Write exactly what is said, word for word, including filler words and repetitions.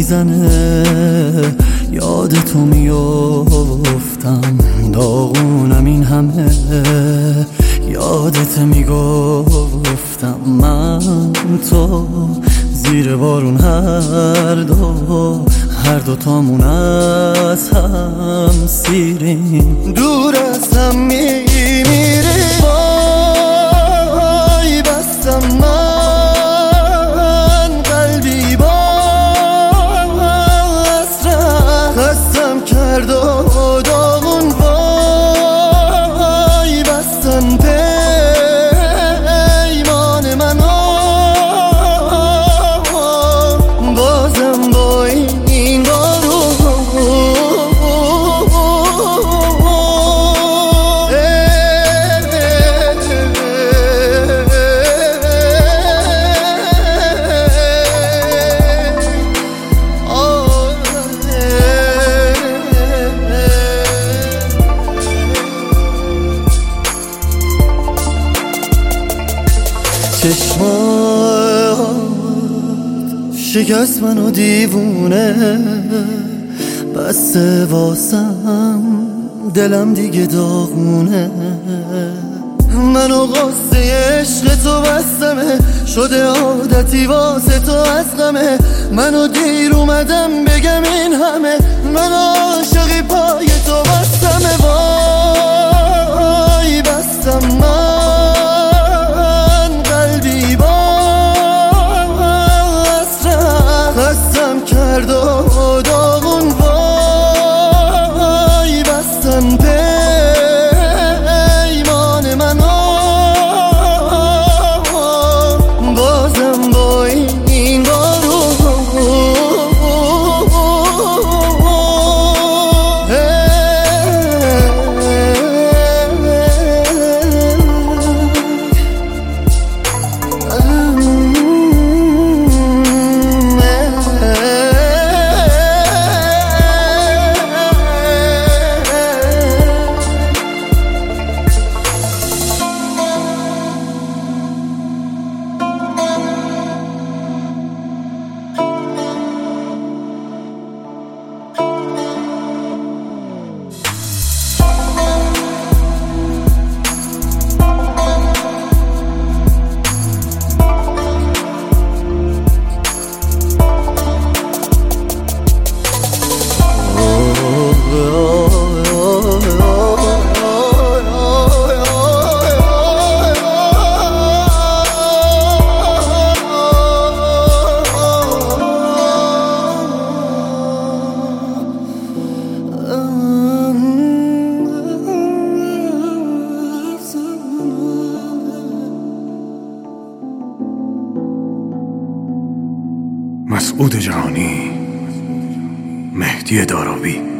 میزنه، یاد تو میافتم، داغونم این همه، یادت میگفتم من تو زیر بارون هر دو هر دو تامون از هم سیریم، دور از هم میمیریم. وای بستم من قلبی با حسرت، خستم کرد و داغون. وای بستم پیمان منو، بازم با این بارون. چشمات شکست منو دیوونه، بسته واسم دلم دیگه داغونه. منو قصه عشق تو بستمه، شده عادتی واسه تو از غمه. منو دیر اومدم بگم این همه، من عاشقی پای تو بستمه. وای بستم من قلبی با حسرت، خستم کرد و داغون. وای بستم پیمان منو، بازم با این بارون. مسعود جهانی، مهدی داراوی.